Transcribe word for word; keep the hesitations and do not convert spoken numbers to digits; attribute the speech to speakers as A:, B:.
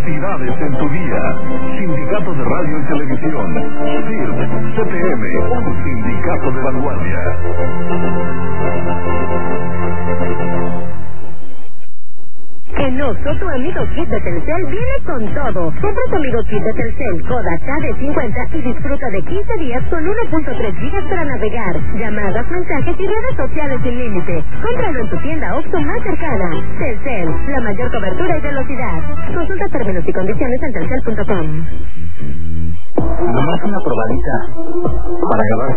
A: Felicidades en tu día. Sindicato de Radio y Televisión. S I R T, C T M, un sindicato de vanguardia.
B: En Oxxo, tu amigo Kit de Telcel viene con todo. Compra tu amigo Kit de Telcel Koda K D cincuenta y disfruta de quince días con uno punto tres gigas para navegar, llamadas, mensajes y redes sociales sin límite. Cómpralo en tu tienda Oxxo más cercana. Telcel, la mayor cobertura y velocidad. Consulta términos y condiciones en telcel punto com.
C: Nomás una probadita para acabar